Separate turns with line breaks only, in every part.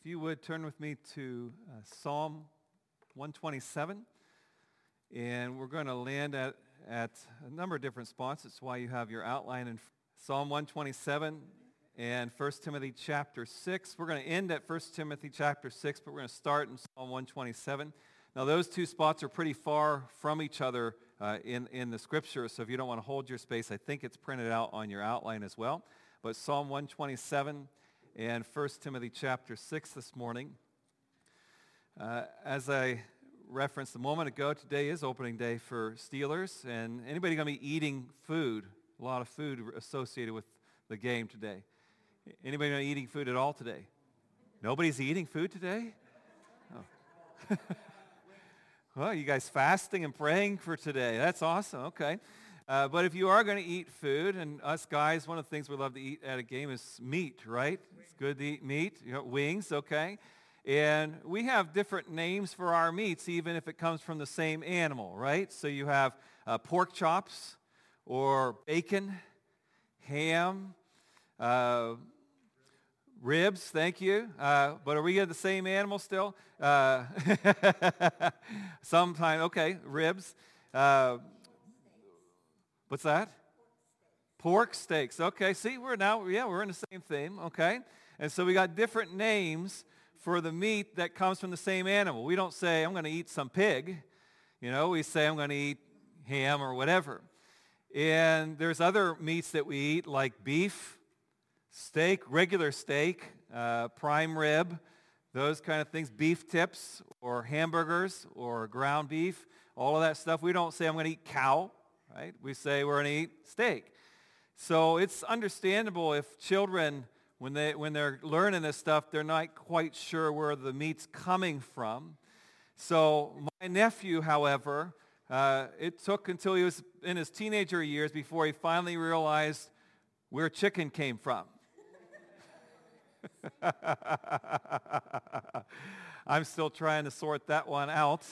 If you would turn with me to Psalm 127, and we're going to land at a number of different spots. That's why you have your outline in Psalm 127 and 1 Timothy chapter 6. We're going to end at 1 Timothy chapter 6, but we're going to start in Psalm 127. Now, those two spots are pretty far from each other in the Scripture, so if you don't want to hold your space, I think it's printed out on your outline as well. But Psalm 127 and 1 Timothy chapter 6 this morning. As I referenced a moment ago, today is opening day for Steelers, and anybody going to be eating food? A lot of food associated with the game today. Anybody going to be eating food at all today? Nobody's eating food today? Oh. Well, you guys fasting and praying for today. That's awesome. Okay. But if you are going to eat food, and us guys, one of the things we love to eat at a game is meat, right? It's good to eat meat. You know, wings, okay. And we have different names for our meats, even if it comes from the same animal, right? So you have pork chops, or bacon, ham, ribs, thank you. But are we at the same animal still? Sometime, okay, ribs. What's that? Pork steaks. Okay, see, we're in the same theme, okay? And so we got different names for the meat that comes from the same animal. We don't say, I'm going to eat some pig. You know, we say, I'm going to eat ham or whatever. And there's other meats that we eat, like beef, steak, regular steak, prime rib, those kind of things, beef tips or hamburgers or ground beef, all of that stuff. We don't say, I'm going to eat cow. Right? We say we're going to eat steak. So it's understandable if children, when they're learning this stuff, they're not quite sure where the meat's coming from. So my nephew, however, it took until he was in his teenager years before he finally realized where chicken came from. I'm still trying to sort that one out.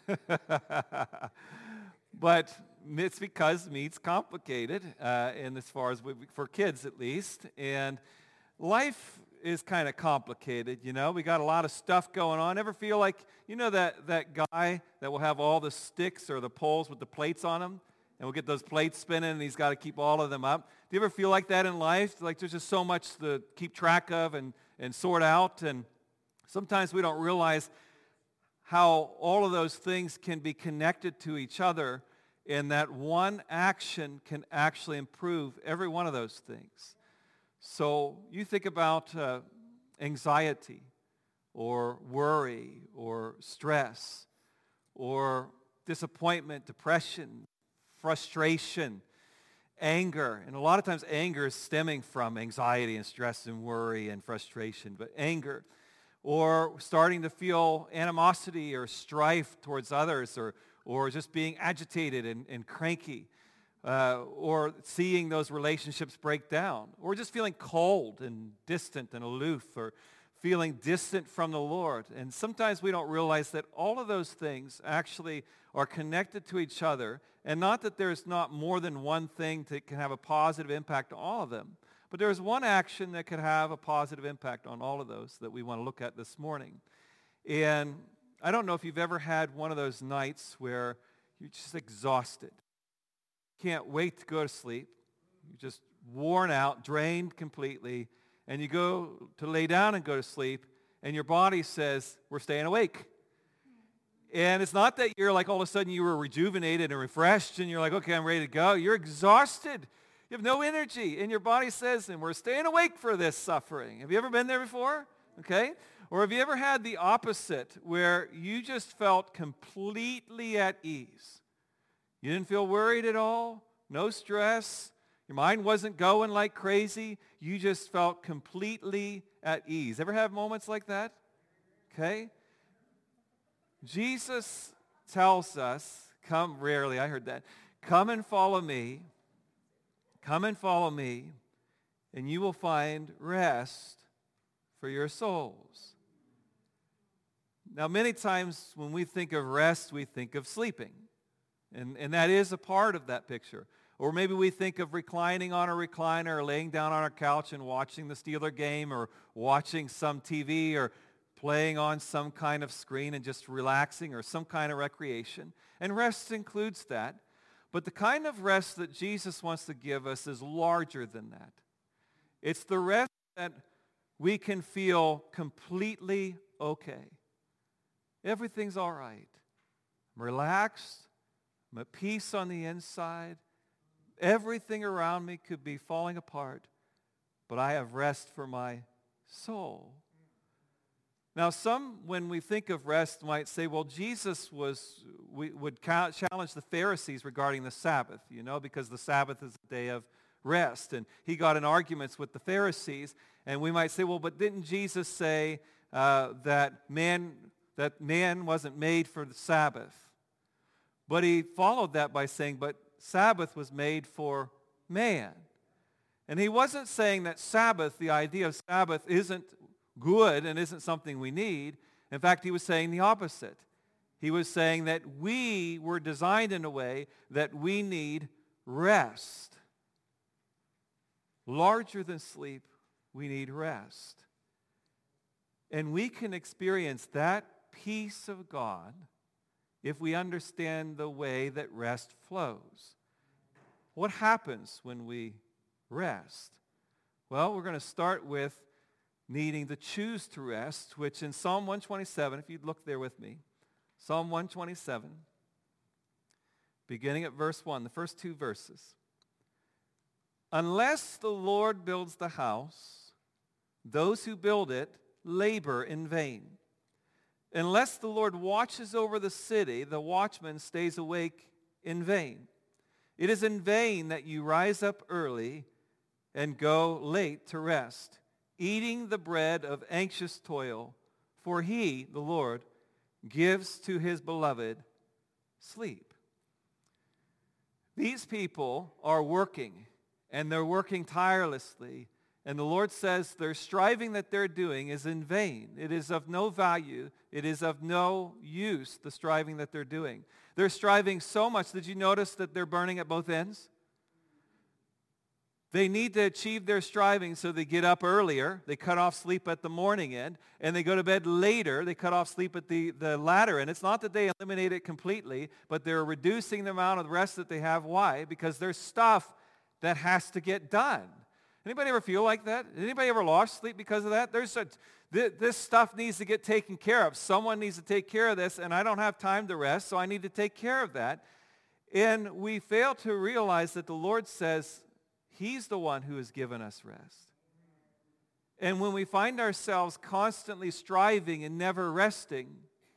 But it's because meat's complicated, and as far as for kids at least, and life is kind of complicated. You know, we got a lot of stuff going on. Ever feel like, you know, that guy that will have all the sticks or the poles with the plates on them, and we'll get those plates spinning, and he's got to keep all of them up. Do you ever feel like that in life? Like there's just so much to keep track of and sort out, and sometimes we don't realize how all of those things can be connected to each other, and that one action can actually improve every one of those things. So you think about anxiety or worry or stress or disappointment, depression, frustration, anger. And a lot of times anger is stemming from anxiety and stress and worry and frustration, but anger. Or starting to feel animosity or strife towards others, or just being agitated and cranky, or seeing those relationships break down, or just feeling cold and distant and aloof, or feeling distant from the Lord. And sometimes we don't realize that all of those things actually are connected to each other, and not that there's not more than one thing that can have a positive impact on all of them, but there's one action that could have a positive impact on all of those that we want to look at this morning. And I don't know if you've ever had one of those nights where you're just exhausted. Can't wait to go to sleep. You're just worn out, drained completely, and you go to lay down and go to sleep, and your body says, we're staying awake. And it's not that you're like all of a sudden you were rejuvenated and refreshed, and you're like, okay, I'm ready to go. You're exhausted. You have no energy, and your body says, and we're staying awake for this suffering. Have you ever been there before? Okay. Or have you ever had the opposite, where you just felt completely at ease? You didn't feel worried at all, no stress, your mind wasn't going like crazy, you just felt completely at ease. Ever have moments like that? Okay? Jesus tells us, I heard that, come and follow me, and you will find rest for your souls. Now, many times when we think of rest, we think of sleeping. And that is a part of that picture. Or maybe we think of reclining on a recliner or laying down on our couch and watching the Steeler game or watching some TV or playing on some kind of screen and just relaxing or some kind of recreation. And rest includes that. But the kind of rest that Jesus wants to give us is larger than that. It's the rest that we can feel completely okay. Everything's all right. I'm relaxed. I'm at peace on the inside. Everything around me could be falling apart, but I have rest for my soul. Now, some, when we think of rest, might say, well, Jesus would challenge the Pharisees regarding the Sabbath, because the Sabbath is a day of rest. And he got in arguments with the Pharisees, and we might say, well, but didn't Jesus say that man wasn't made for the Sabbath? But he followed that by saying, but Sabbath was made for man. And he wasn't saying that Sabbath, the idea of Sabbath, isn't good and isn't something we need. In fact, he was saying the opposite. He was saying that we were designed in a way that we need rest. Larger than sleep, we need rest. And we can experience that peace of God if we understand the way that rest flows. What happens when we rest? Well, we're going to start with needing to choose to rest, which in Psalm 127, if you'd look there with me, Psalm 127, beginning at verse 1, the first two verses. Unless the Lord builds the house, those who build it labor in vain. Unless the Lord watches over the city, the watchman stays awake in vain. It is in vain that you rise up early and go late to rest, eating the bread of anxious toil, for he, the Lord, gives to his beloved sleep. These people are working, and they're working tirelessly, and the Lord says their striving that they're doing is in vain. It is of no value. It is of no use, the striving that they're doing. They're striving so much. Did you notice that they're burning at both ends? They need to achieve their striving, so they get up earlier. They cut off sleep at the morning end, and they go to bed later. They cut off sleep at the latter end. It's not that they eliminate it completely, but they're reducing the amount of rest that they have. Why? Because there's stuff that has to get done. Anybody ever feel like that? Anybody ever lost sleep because of that? This stuff needs to get taken care of. Someone needs to take care of this, and I don't have time to rest, so I need to take care of that. And we fail to realize that the Lord says he's the one who has given us rest. And when we find ourselves constantly striving and never resting,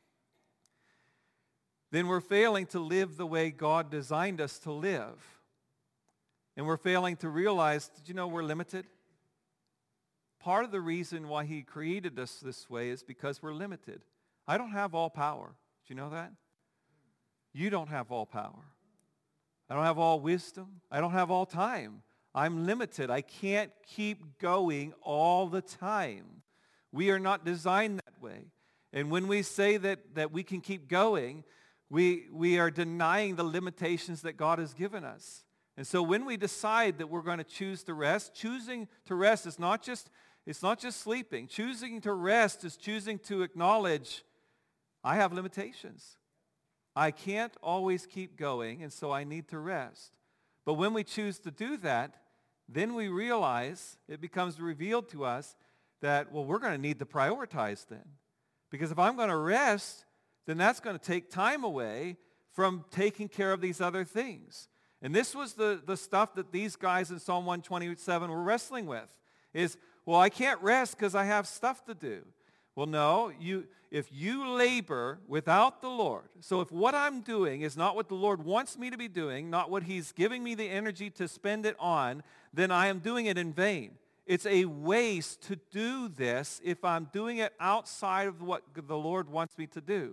then we're failing to live the way God designed us to live. And we're failing to realize, did you know we're limited? Part of the reason why he created us this way is because we're limited. I don't have all power. Do you know that? You don't have all power. I don't have all wisdom. I don't have all time. I'm limited. I can't keep going all the time. We are not designed that way. And when we say that we can keep going, we are denying the limitations that God has given us. And so when we decide that we're going to choose to rest, choosing to rest is not just sleeping. Choosing to rest is choosing to acknowledge I have limitations. I can't always keep going, and so I need to rest. But when we choose to do that, then we realize, it becomes revealed to us that, well, we're going to need to prioritize then. Because if I'm going to rest, then that's going to take time away from taking care of these other things. And this was the stuff that these guys in Psalm 127 were wrestling with. Is, well, I can't rest because I have stuff to do. Well, no, if you labor without the Lord, so if what I'm doing is not what the Lord wants me to be doing, not what he's giving me the energy to spend it on, then I am doing it in vain. It's a waste to do this if I'm doing it outside of what the Lord wants me to do.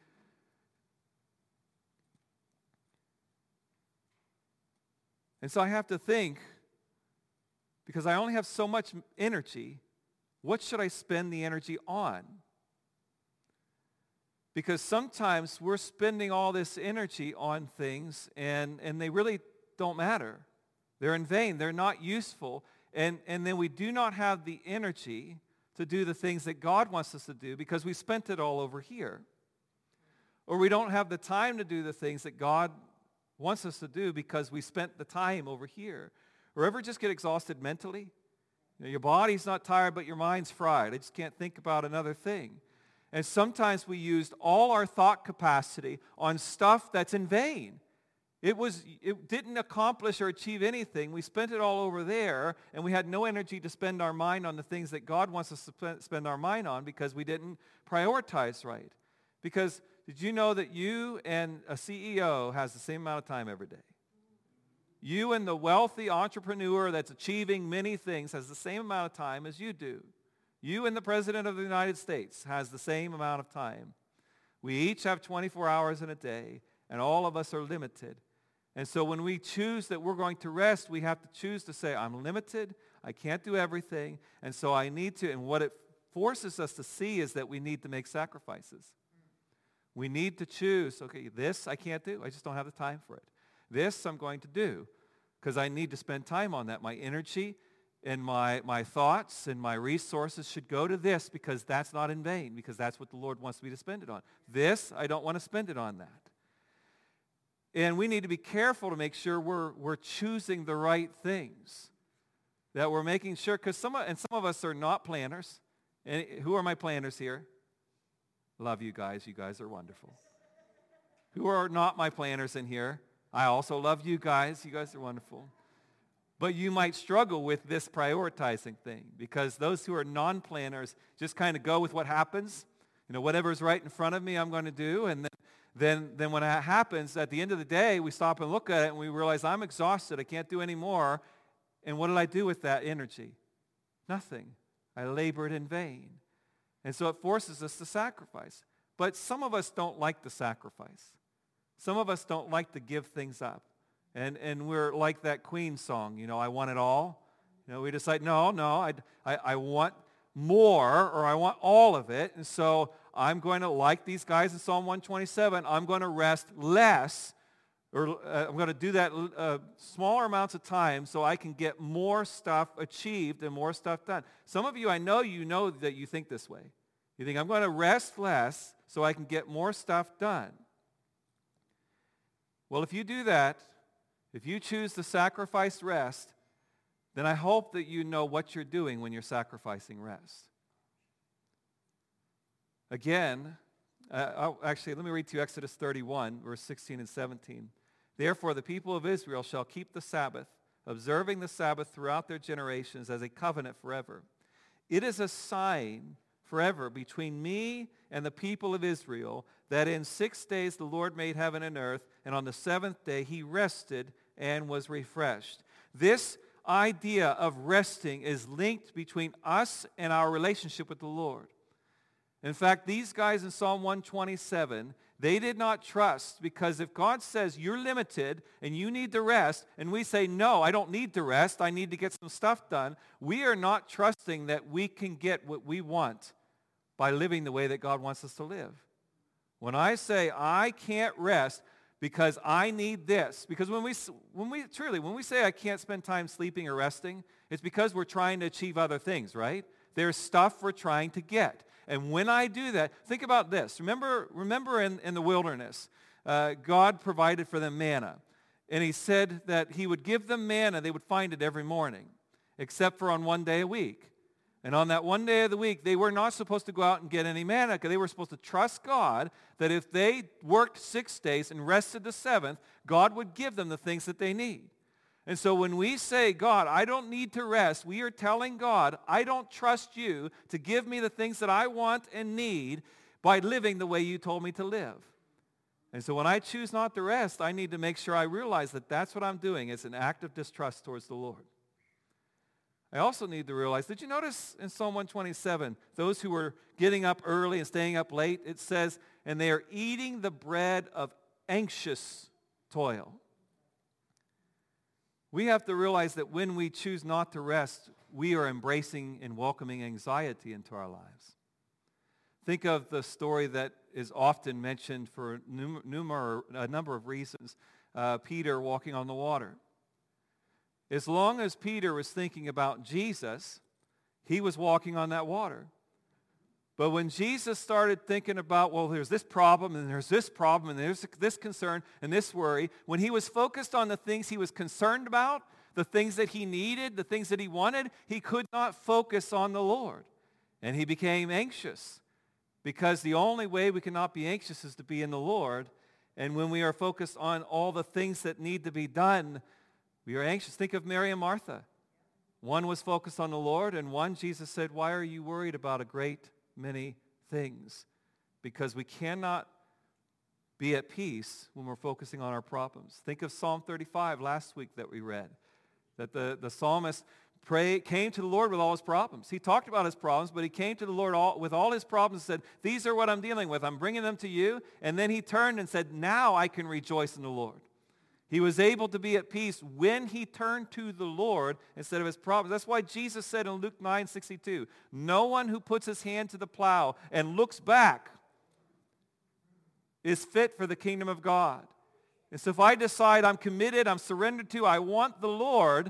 And so I have to think, because I only have so much energy, what should I spend the energy on? Because sometimes we're spending all this energy on things and they really don't matter. They're in vain. They're not useful. And then we do not have the energy to do the things that God wants us to do because we spent it all over here. Or we don't have the time to do the things that God wants us to do because we spent the time over here. Or ever just get exhausted mentally? Your body's not tired, but your mind's fried. I just can't think about another thing. And sometimes we used all our thought capacity on stuff that's in vain. It didn't accomplish or achieve anything. We spent it all over there, and we had no energy to spend our mind on the things that God wants us to spend our mind on because we didn't prioritize right. Because did you know that you and a CEO has the same amount of time every day? You and the wealthy entrepreneur that's achieving many things has the same amount of time as you do. You and the President of the United States has the same amount of time. We each have 24 hours in a day, and all of us are limited. And so when we choose that we're going to rest, we have to choose to say, I'm limited, I can't do everything, and so I need to. And what it forces us to see is that we need to make sacrifices. We need to choose, okay, this I can't do. I just don't have the time for it. This I'm going to do because I need to spend time on that. My energy and my thoughts and my resources should go to this because that's not in vain, because that's what the Lord wants me to spend it on. This, I don't want to spend it on that. And we need to be careful to make sure we're choosing the right things, that we're making sure, because some of us are not planners. And who are my planners here? Love you guys. You guys are wonderful. Who are not my planners in here? I also love you guys. You guys are wonderful. But you might struggle with this prioritizing thing because those who are non-planners just kind of go with what happens. Whatever's right in front of me, I'm going to do. And then when that happens, at the end of the day, we stop and look at it and we realize I'm exhausted. I can't do any more. And what did I do with that energy? Nothing. I labored in vain. And so it forces us to sacrifice. But some of us don't like the sacrifice. Some of us don't like to give things up. And we're like that Queen song, I want it all. We decide, no, I want more, or I want all of it. And so I'm going to, like these guys in Psalm 127, I'm going to rest less, or I'm going to do that smaller amounts of time so I can get more stuff achieved and more stuff done. Some of you, I know that you think this way. You think, I'm going to rest less so I can get more stuff done. Well, if you do that, if you choose to sacrifice rest, then I hope that you know what you're doing when you're sacrificing rest. Again, let me read to you Exodus 31, verse 16 and 17. Therefore, the people of Israel shall keep the Sabbath, observing the Sabbath throughout their generations as a covenant forever. It is a sign forever between me and the people of Israel that in 6 days the Lord made heaven and earth, and on the seventh day he rested and was refreshed. This idea of resting is linked between us and our relationship with the Lord. In fact, these guys in Psalm 127, they did not trust, because if God says you're limited and you need to rest, and we say, no, I don't need to rest, I need to get some stuff done, we are not trusting that we can get what we want by living the way that God wants us to live. When I say I can't rest because I need this, because when we say I can't spend time sleeping or resting, it's because we're trying to achieve other things, right? There's stuff we're trying to get. And when I do that, think about this. Remember in the wilderness, God provided for them manna. And he said that he would give them manna, they would find it every morning, except for on one day a week. And on that one day of the week, they were not supposed to go out and get any manna, because they were supposed to trust God that if they worked 6 days and rested the seventh, God would give them the things that they need. And so when we say, God, I don't need to rest, we are telling God, I don't trust you to give me the things that I want and need by living the way you told me to live. And so when I choose not to rest, I need to make sure I realize that that's what I'm doing. It's an act of distrust towards the Lord. I also need to realize, did you notice in Psalm 127, those who were getting up early and staying up late, it says, and they are eating the bread of anxious toil. We have to realize that when we choose not to rest, we are embracing and welcoming anxiety into our lives. Think of the story that is often mentioned for a number of reasons. Peter walking on the water. As long as Peter was thinking about Jesus, he was walking on that water. But when Jesus started thinking about, well, there's this problem, and there's this problem, and there's this concern, and this worry, when he was focused on the things he was concerned about, the things that he needed, the things that he wanted, he could not focus on the Lord. And he became anxious, because the only way we cannot be anxious is to be in the Lord. And when we are focused on all the things that need to be done, we are anxious. Think of Mary and Martha. One was focused on the Lord, and one, Jesus said, why are you worried about a great many things? Because we cannot be at peace when we're focusing on our problems. Think of Psalm 35 last week that we read, that the psalmist came to the Lord with all his problems. He talked about his problems, but he came to the Lord with all his problems and said, these are what I'm dealing with. I'm bringing them to you. And then he turned and said, now I can rejoice in the Lord. He was able to be at peace when he turned to the Lord instead of his problems. That's why Jesus said in Luke 9:62, no one who puts his hand to the plow and looks back is fit for the kingdom of God. And so if I decide I'm committed, I'm surrendered to, I want the Lord,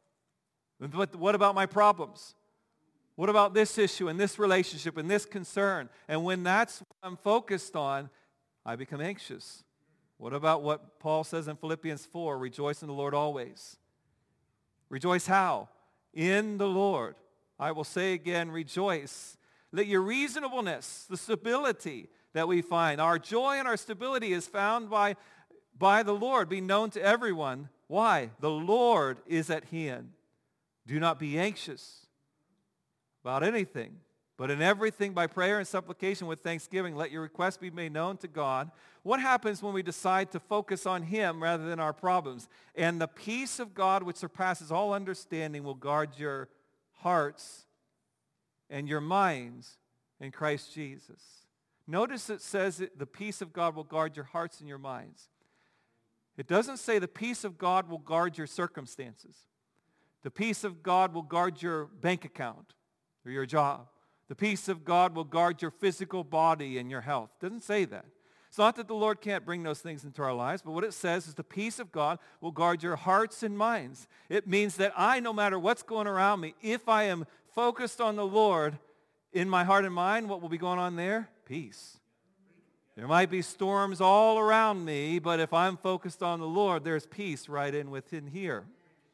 but what about my problems? What about this issue and this relationship and this concern? And when that's what I'm focused on, I become anxious. What about what Paul says in Philippians 4, rejoice in the Lord always? Rejoice how? In the Lord. I will say again, rejoice. Let your reasonableness, the stability that we find, our joy and our stability is found by the Lord, be known to everyone. Why? The Lord is at hand. Do not be anxious about anything, but in everything by prayer and supplication with thanksgiving, let your requests be made known to God. What happens when we decide to focus on him rather than our problems? And the peace of God, which surpasses all understanding, will guard your hearts and your minds in Christ Jesus. Notice it says that the peace of God will guard your hearts and your minds. It doesn't say the peace of God will guard your circumstances. The peace of God will guard your bank account or your job. The peace of God will guard your physical body and your health. It doesn't say that. It's not that the Lord can't bring those things into our lives, but what it says is the peace of God will guard your hearts and minds. It means that no matter what's going around me, if I am focused on the Lord in my heart and mind, what will be going on there? Peace. There might be storms all around me, but if I'm focused on the Lord, there's peace right within here.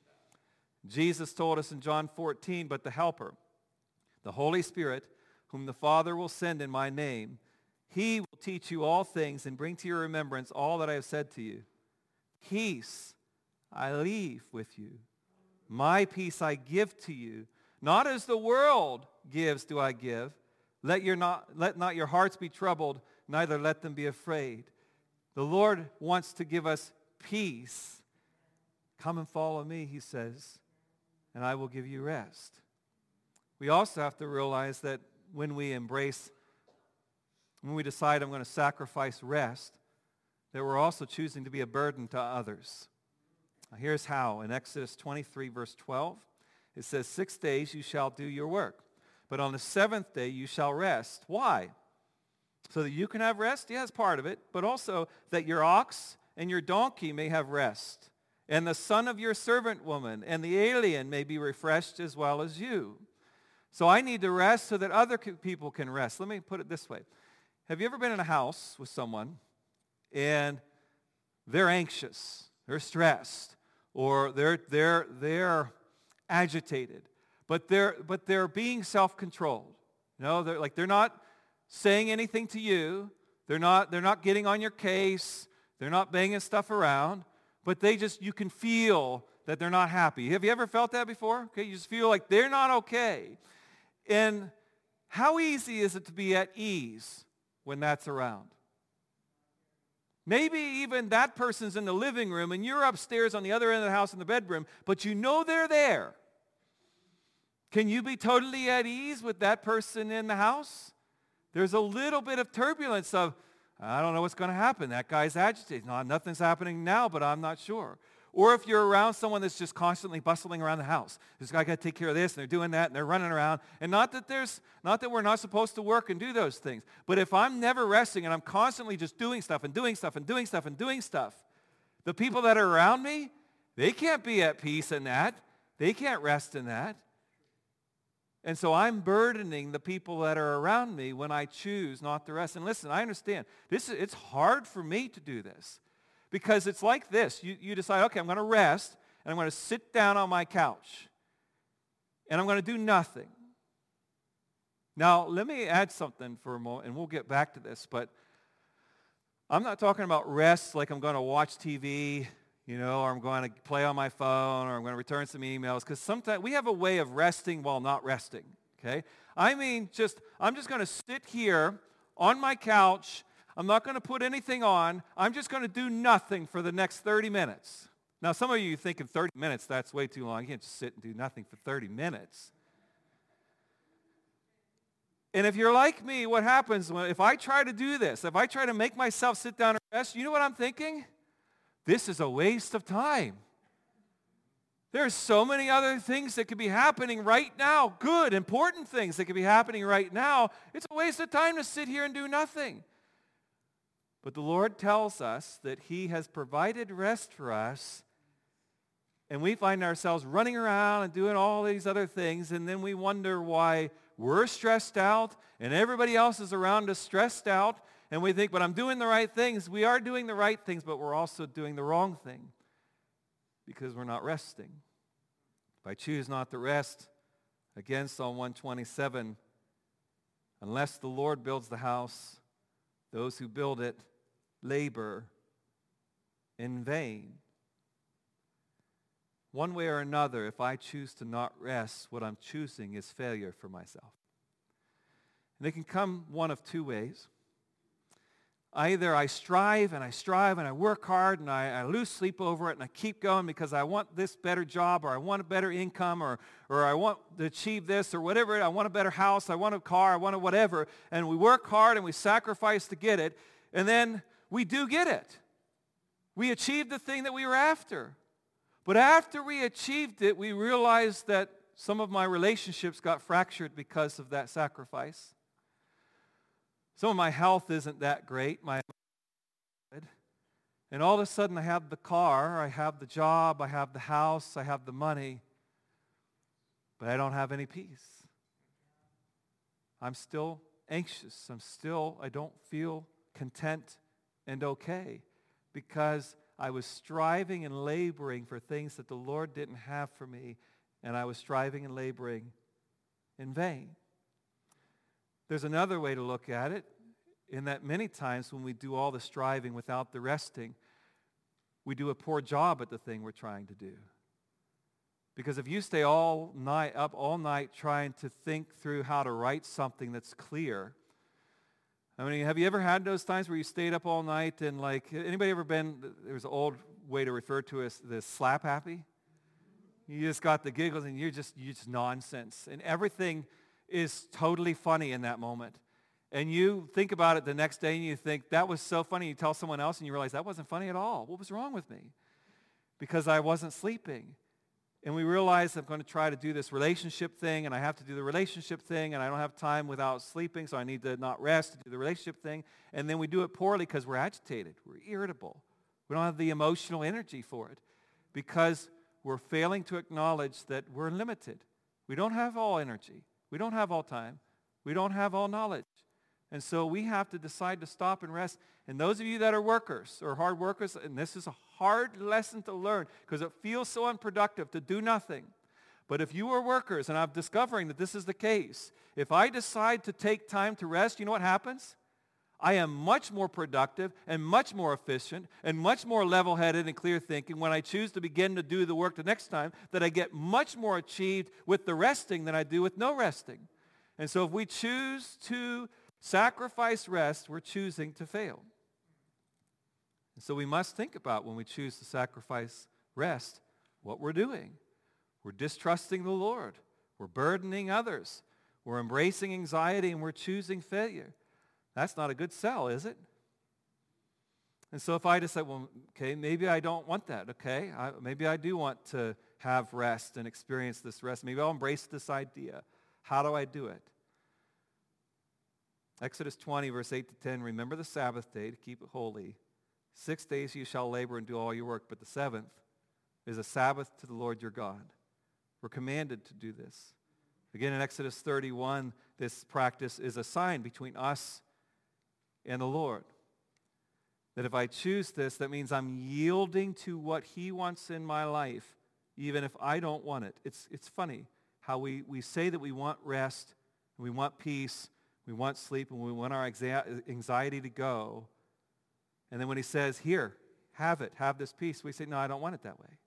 Jesus told us in John 14, but the Helper, the Holy Spirit, whom the Father will send in my name, he will teach you all things and bring to your remembrance all that I have said to you. Peace I leave with you. My peace I give to you. Not as the world gives do I give. Let not your hearts be troubled, neither let them be afraid. The Lord wants to give us peace. Come and follow me, he says, and I will give you rest. We also have to realize that when we decide I'm going to sacrifice rest, that we're also choosing to be a burden to others. Now, here's how. In Exodus 23, verse 12, it says, 6 days you shall do your work, but on the seventh day you shall rest. Why? So that you can have rest? Yeah, that's part of it. But also that your ox and your donkey may have rest, and the son of your servant woman and the alien may be refreshed as well as you. So I need to rest so that other people can rest. Let me put it this way. Have you ever been in a house with someone and they're anxious, they're stressed, or they're agitated, but they're being self-controlled? You know, they're not saying anything to you. They're not getting on your case. They're not banging stuff around, but you can feel that they're not happy. Have you ever felt that before? Okay, you just feel like they're not okay. And how easy is it to be at ease when that's around? Maybe even that person's in the living room and you're upstairs on the other end of the house in the bedroom, but you know they're there. Can you be totally at ease with that person in the house? There's a little bit of turbulence of, I don't know what's going to happen. That guy's agitated. No, nothing's happening now, but I'm not sure. Or if you're around someone that's just constantly bustling around the house. This guy got to take care of this, and they're doing that, and they're running around. And not that we're not supposed to work and do those things. But if I'm never resting and I'm constantly just doing stuff and doing stuff and doing stuff and doing stuff, the people that are around me, they can't be at peace in that. They can't rest in that. And so I'm burdening the people that are around me when I choose not to rest. And listen, I understand. It's hard for me to do this because it's like this. You decide, okay, I'm going to rest, and I'm going to sit down on my couch, and I'm going to do nothing. Now, let me add something for a moment, and we'll get back to this, but I'm not talking about rest like I'm going to watch TV, or I'm going to play on my phone, or I'm going to return some emails, because sometimes we have a way of resting while not resting, okay? I mean, I'm just going to sit here on my couch. I'm not going to put anything on. I'm just going to do nothing for the next 30 minutes. Now, some of you are thinking 30 minutes, that's way too long. You can't just sit and do nothing for 30 minutes. And if you're like me, what happens if I try to do this, if I try to make myself sit down and rest, you know what I'm thinking? This is a waste of time. There's so many other things that could be happening right now, good, important things that could be happening right now. It's a waste of time to sit here and do nothing. But the Lord tells us that He has provided rest for us, and we find ourselves running around and doing all these other things, and then we wonder why we're stressed out and everybody else is around us stressed out. And we think, but I'm doing the right things. We are doing the right things, but we're also doing the wrong thing because we're not resting. If I choose not to rest, again, Psalm 127, unless the Lord builds the house, those who build it labor in vain. One way or another, if I choose to not rest, what I'm choosing is failure for myself. And it can come one of two ways. Either I strive and I work hard and I lose sleep over it and I keep going because I want this better job or I want a better income or I want to achieve this or whatever. I want a better house, I want a car, I want a whatever. And we work hard and we sacrifice to get it. And then we do get it. We achieved the thing that we were after. But after we achieved it, we realized that some of my relationships got fractured because of that sacrifice. Some of my health isn't that great. And all of a sudden I have the car, I have the job, I have the house, I have the money, but I don't have any peace. I'm still anxious. I don't feel content and okay because I was striving and laboring for things that the Lord didn't have for me, and I was striving and laboring in vain. There's another way to look at it, in that many times when we do all the striving without the resting, we do a poor job at the thing we're trying to do. Because if you stay all night trying to think through how to write something that's clear, I mean, have you ever had those times where you stayed up all night and anybody ever been, there's an old way to refer to it as the slap happy? You just got the giggles and you're just nonsense. And everything is totally funny in that moment. And you think about it the next day and you think, that was so funny. You tell someone else and you realize that wasn't funny at all. What was wrong with me? Because I wasn't sleeping. And we realize I'm going to try to do this relationship thing, and I have to do the relationship thing, and I don't have time without sleeping, so I need to not rest to do the relationship thing. And then we do it poorly because we're agitated. We're irritable. We don't have the emotional energy for it because we're failing to acknowledge that we're limited. We don't have all energy. We don't have all time. We don't have all knowledge. And so we have to decide to stop and rest. And those of you that are workers or hard workers, and this is a hard lesson to learn because it feels so unproductive to do nothing. But if you are workers, and I'm discovering that this is the case, if I decide to take time to rest, you know what happens? I am much more productive and much more efficient and much more level-headed and clear thinking when I choose to begin to do the work the next time, that I get much more achieved with the resting than I do with no resting. And so if we choose to sacrifice rest, we're choosing to fail. And so we must think about when we choose to sacrifice rest, what we're doing. We're distrusting the Lord. We're burdening others. We're embracing anxiety, and we're choosing failure. That's not a good sell, is it? And so if I decide, well, okay, maybe I don't want that, okay? Maybe I do want to have rest and experience this rest. Maybe I'll embrace this idea. How do I do it? Exodus 20, verse 8 to 10, remember the Sabbath day to keep it holy. 6 days you shall labor and do all your work, but the seventh is a Sabbath to the Lord your God. We're commanded to do this. Again, in Exodus 31, this practice is a sign between us and the Lord. That if I choose this, that means I'm yielding to what he wants in my life, even if I don't want it. It's funny how we say that we want rest, we want peace, we want sleep, and we want our anxiety to go. And then when he says, here, have it, have this peace, we say, no, I don't want it that way.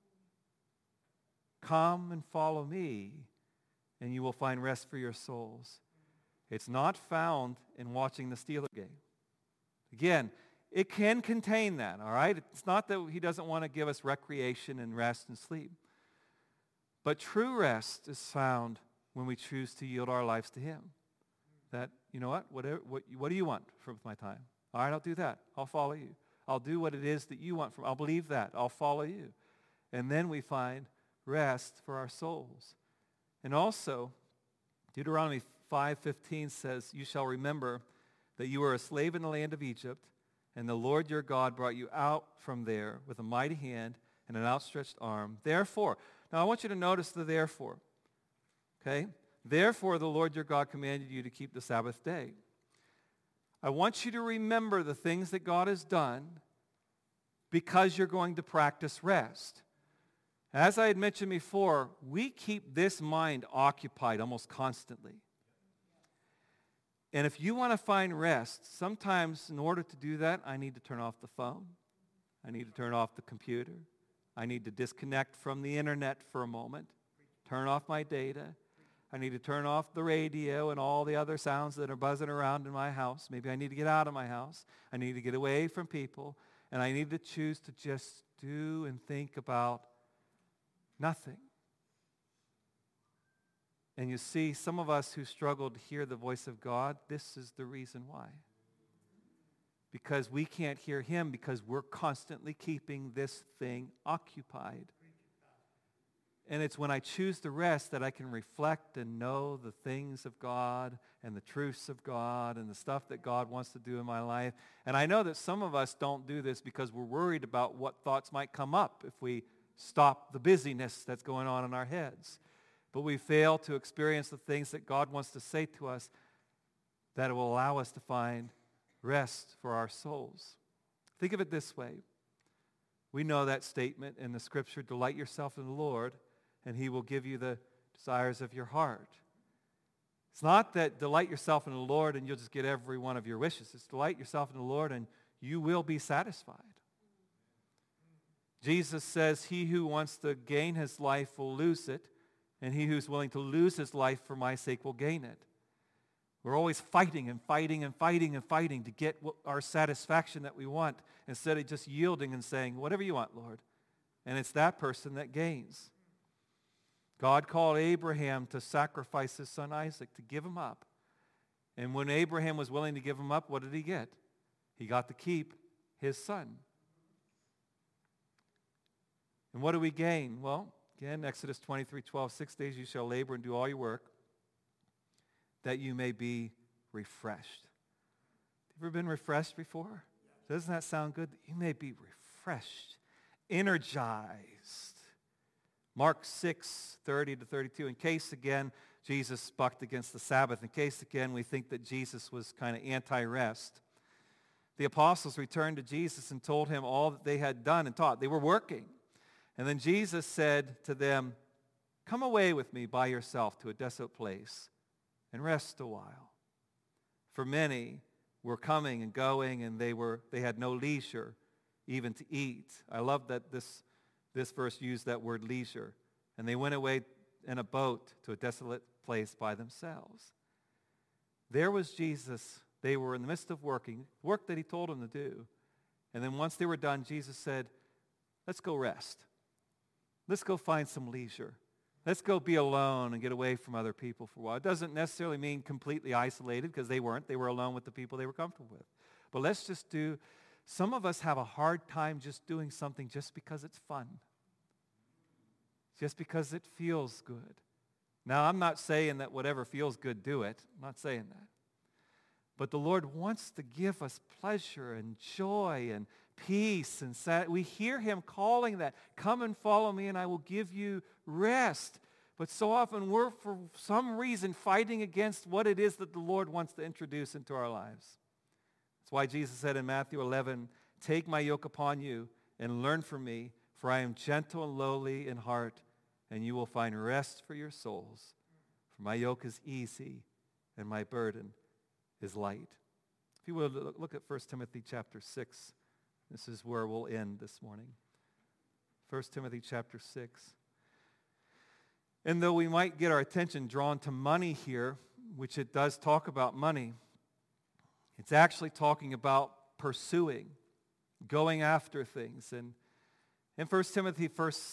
Come and follow me, and you will find rest for your souls. It's not found in watching the Steeler game. Again, it can contain that, all right? It's not that he doesn't want to give us recreation and rest and sleep. But true rest is found when we choose to yield our lives to him. That, you know what do you want from my time? All right, I'll do that. I'll follow you. I'll do what it is that you want from. I'll believe that. I'll follow you. And then we find rest for our souls. And also, Deuteronomy 5:15 says, you shall remember that you were a slave in the land of Egypt, and the Lord your God brought you out from there with a mighty hand and an outstretched arm. Therefore, now I want you to notice the therefore. Okay? Therefore, the Lord your God commanded you to keep the Sabbath day. I want you to remember the things that God has done because you're going to practice rest. As I had mentioned before, we keep this mind occupied almost constantly. And if you want to find rest, sometimes in order to do that, I need to turn off the phone. I need to turn off the computer. I need to disconnect from the internet for a moment, turn off my data. I need to turn off the radio and all the other sounds that are buzzing around in my house. Maybe I need to get out of my house. I need to get away from people. And I need to choose to just do and think about nothing. And you see, some of us who struggle to hear the voice of God, this is the reason why. Because we can't hear him because we're constantly keeping this thing occupied. And it's when I choose to rest that I can reflect and know the things of God and the truths of God and the stuff that God wants to do in my life. And I know that some of us don't do this because we're worried about what thoughts might come up if we stop the busyness that's going on in our heads. But we fail to experience the things that God wants to say to us that will allow us to find rest for our souls. Think of it this way. We know that statement in the scripture, delight yourself in the Lord, and he will give you the desires of your heart. It's not that delight yourself in the Lord and you'll just get every one of your wishes. It's delight yourself in the Lord and you will be satisfied. Jesus says, he who wants to gain his life will lose it, and he who's willing to lose his life for my sake will gain it. We're always fighting and fighting and fighting and fighting to get our satisfaction that we want instead of just yielding and saying, whatever you want, Lord. And it's that person that gains. God called Abraham to sacrifice his son Isaac, to give him up. And when Abraham was willing to give him up, what did he get? He got to keep his son. And what do we gain? Well, again, Exodus 23:12, 6 days you shall labor and do all your work, that you may be refreshed. Have you ever been refreshed before? Doesn't that sound good? You may be refreshed, energized. Mark 6:30-32. In case, again, Jesus bucked against the Sabbath, in case, again, we think that Jesus was kind of anti-rest, the apostles returned to Jesus and told him all that they had done and taught. They were working. And then Jesus said to them, come away with me by yourself to a desolate place and rest a while. For many were coming and going, and they had no leisure even to eat. I love that this verse used that word leisure. And they went away in a boat to a desolate place by themselves. There was Jesus. They were in the midst of working, work that he told them to do. And then once they were done, Jesus said, let's go rest. Let's go find some leisure. Let's go be alone and get away from other people for a while. It doesn't necessarily mean completely isolated, because they weren't. They were alone with the people they were comfortable with. But let's just do, some of us have a hard time just doing something just because it's fun. Just because it feels good. Now, I'm not saying that whatever feels good, do it. I'm not saying that. But the Lord wants to give us pleasure and joy and peace and we hear him calling that. Come and follow me and I will give you rest. But so often we're, for some reason, fighting against what it is that the Lord wants to introduce into our lives. That's why Jesus said in Matthew 11, "Take my yoke upon you and learn from me, for I am gentle and lowly in heart, and you will find rest for your souls. For my yoke is easy and my burden is light." If you would look at 1 Timothy chapter 6. This is where we'll end this morning. 1 Timothy chapter 6. And though we might get our attention drawn to money here, which it does talk about money, it's actually talking about pursuing, going after things. And in 1 Timothy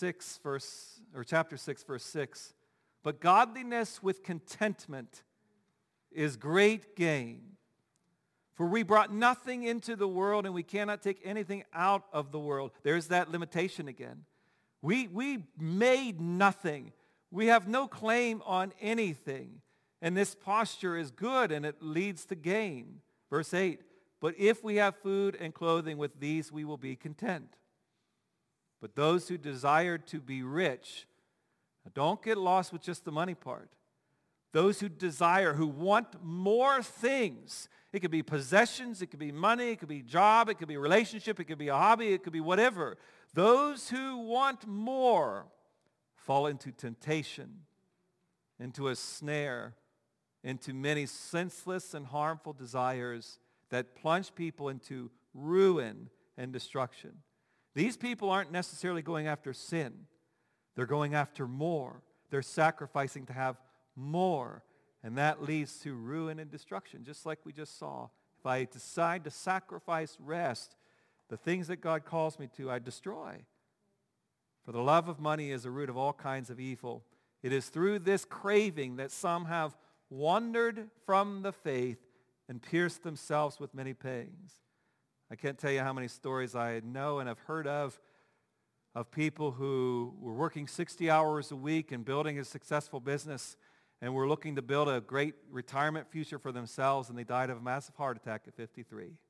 chapter 6, verse 6, "But godliness with contentment is great gain. For we brought nothing into the world, and we cannot take anything out of the world." There's that limitation again. We made nothing. We have no claim on anything. And this posture is good, and it leads to gain. Verse 8, "But if we have food and clothing, with these we will be content. But those who desire to be rich," don't get lost with just the money part. Those who desire, who want more things. It could be possessions, it could be money, it could be job, it could be a relationship, it could be a hobby, it could be whatever. Those who want more fall into temptation, into a snare, into many senseless and harmful desires that plunge people into ruin and destruction. These people aren't necessarily going after sin. They're going after more. They're sacrificing to have more. And that leads to ruin and destruction, just like we just saw. If I decide to sacrifice rest, the things that God calls me to, I destroy. For the love of money is the root of all kinds of evil. It is through this craving that some have wandered from the faith and pierced themselves with many pangs. I can't tell you how many stories I know and have heard of people who were working 60 hours a week and building a successful business and were looking to build a great retirement future for themselves, and they died of a massive heart attack at 53.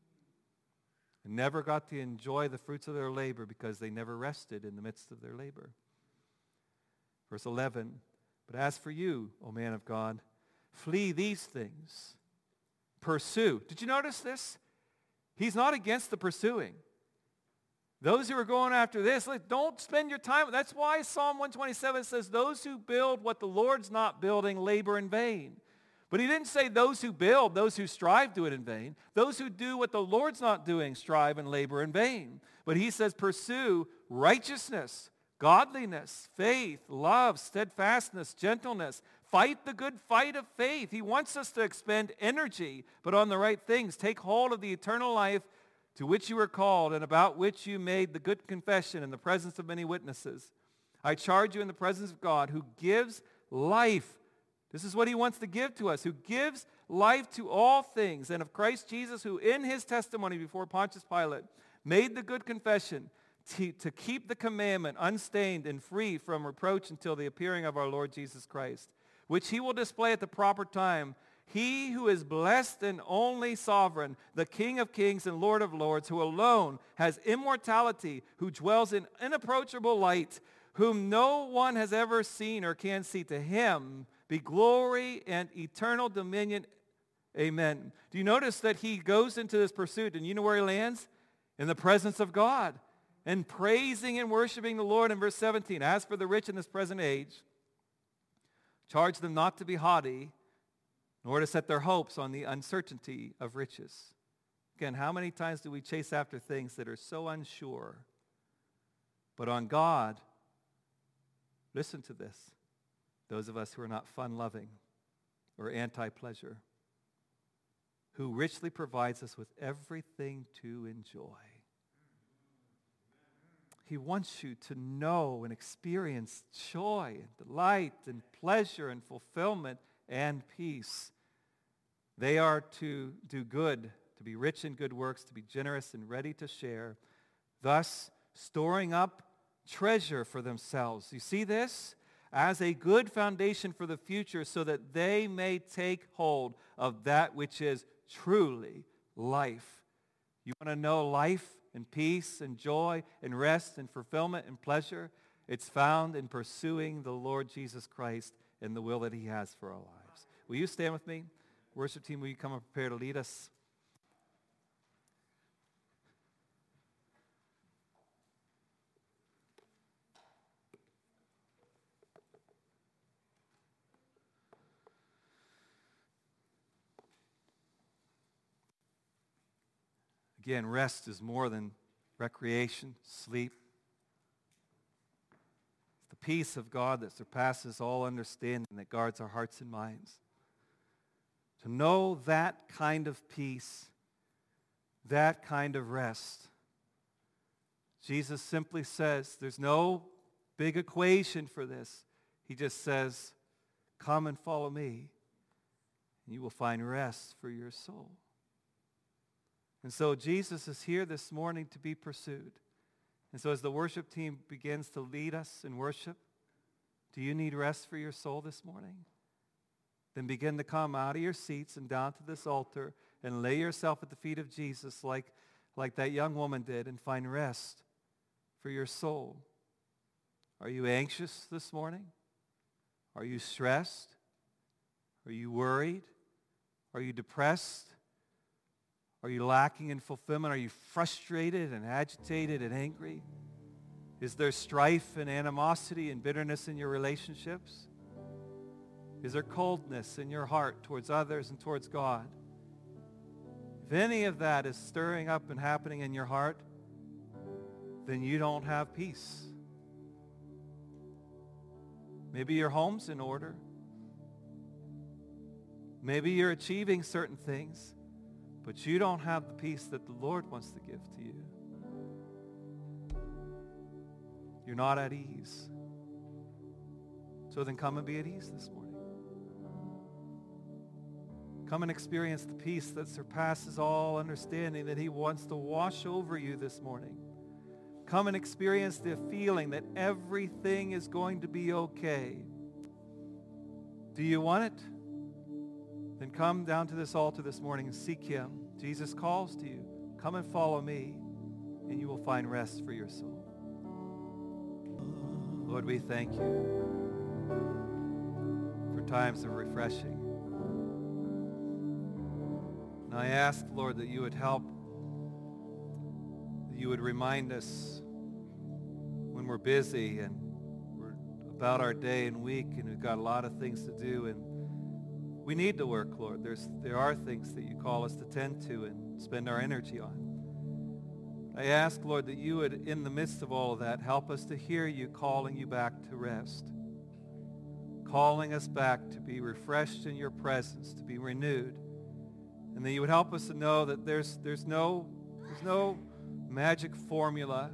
And never got to enjoy the fruits of their labor because they never rested in the midst of their labor. Verse 11, "But as for you, O man of God, flee these things. Pursue." Did you notice this? He's not against the pursuing. Those who are going after this, don't spend your time. That's why Psalm 127 says, "Those who build what the Lord's not building labor in vain." But he didn't say those who build, those who strive do it in vain. Those who do what the Lord's not doing strive and labor in vain. But he says pursue righteousness, godliness, faith, love, steadfastness, gentleness. Fight the good fight of faith. He wants us to expend energy, but on the right things. Take hold of the eternal life to which you were called and about which you made the good confession in the presence of many witnesses. I charge you in the presence of God, who gives life. This is what he wants to give to us, who gives life to all things, and of Christ Jesus, who in his testimony before Pontius Pilate made the good confession to keep the commandment unstained and free from reproach until the appearing of our Lord Jesus Christ, which he will display at the proper time. He who is blessed and only sovereign, the King of kings and Lord of lords, who alone has immortality, who dwells in inapproachable light, whom no one has ever seen or can see. To him be glory and eternal dominion. Amen. Do you notice that he goes into this pursuit, and you know where he lands? In the presence of God, and praising and worshiping the Lord in verse 17. "As for the rich in this present age, charge them not to be haughty, nor to set their hopes on the uncertainty of riches." Again, how many times do we chase after things that are so unsure? But on God, listen to this, those of us who are not fun-loving or anti-pleasure, who richly provides us with everything to enjoy. He wants you to know and experience joy and delight and pleasure and fulfillment and peace. They are to do good, to be rich in good works, to be generous and ready to share, thus storing up treasure for themselves. You see this? As a good foundation for the future, so that they may take hold of that which is truly life. You want to know life and peace and joy and rest and fulfillment and pleasure? It's found in pursuing the Lord Jesus Christ and the will that he has for our lives. Will you stand with me? Worship team, will you come and prepare to lead us? Again, rest is more than recreation, sleep. It's the peace of God that surpasses all understanding that guards our hearts and minds. To know that kind of peace, that kind of rest, Jesus simply says, there's no big equation for this. He just says, come and follow me, and you will find rest for your soul. And so Jesus is here this morning to be pursued. And so as the worship team begins to lead us in worship, do you need rest for your soul this morning? Then begin to come out of your seats and down to this altar and lay yourself at the feet of Jesus like that young woman did and find rest for your soul. Are you anxious this morning? Are you stressed? Are you worried? Are you depressed? Are you lacking in fulfillment? Are you frustrated and agitated and angry? Is there strife and animosity and bitterness in your relationships? Is there coldness in your heart towards others and towards God? If any of that is stirring up and happening in your heart, then you don't have peace. Maybe your home's in order. Maybe you're achieving certain things, but you don't have the peace that the Lord wants to give to you. You're not at ease. So then come and be at ease this morning. Come and experience the peace that surpasses all understanding that he wants to wash over you this morning. Come and experience the feeling that everything is going to be okay. Do you want it? Then come down to this altar this morning and seek him. Jesus calls to you. Come and follow me, and you will find rest for your soul. Lord, we thank you for times of refreshing. And I ask, Lord, that you would help, that you would remind us when we're busy and we're about our day and week and we've got a lot of things to do and we need to work, Lord. There are things that you call us to tend to and spend our energy on. I ask, Lord, that you would, in the midst of all of that, help us to hear you calling you back to rest, calling us back to be refreshed in your presence, to be renewed, and that you would help us to know that there's no magic formula.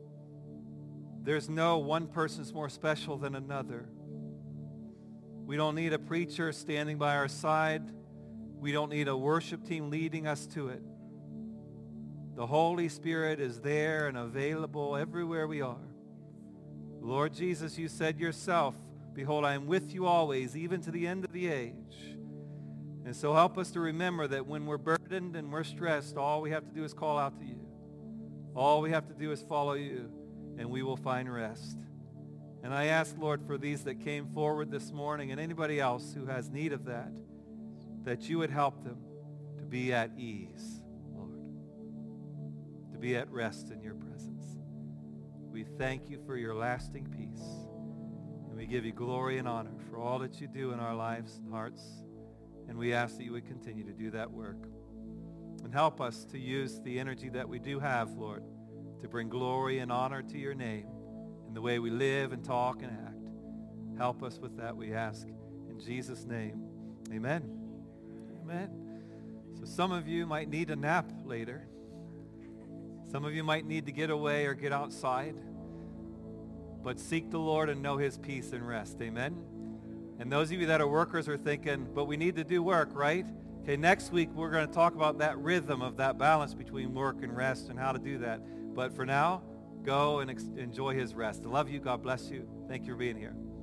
There's no one person's more special than another. We don't need a preacher standing by our side. We don't need a worship team leading us to it. The Holy Spirit is there and available everywhere we are. Lord Jesus, you said yourself, behold, I am with you always, even to the end of the age. And so help us to remember that when we're burdened and we're stressed, all we have to do is call out to you. All we have to do is follow you, and we will find rest. And I ask, Lord, for these that came forward this morning and anybody else who has need of that, that you would help them to be at ease, Lord, to be at rest in your presence. We thank you for your lasting peace, and we give you glory and honor for all that you do in our lives and hearts, and we ask that you would continue to do that work. And help us to use the energy that we do have, Lord, to bring glory and honor to your name in the way we live and talk and act. Help us with that, we ask. In Jesus' name, amen. Amen. So some of you might need a nap later. Some of you might need to get away or get outside. But seek the Lord and know his peace and rest. Amen. And those of you that are workers are thinking, but we need to do work, right? Okay, next week we're going to talk about that rhythm of that balance between work and rest and how to do that. But for now, go and enjoy his rest. I love you. God bless you. Thank you for being here.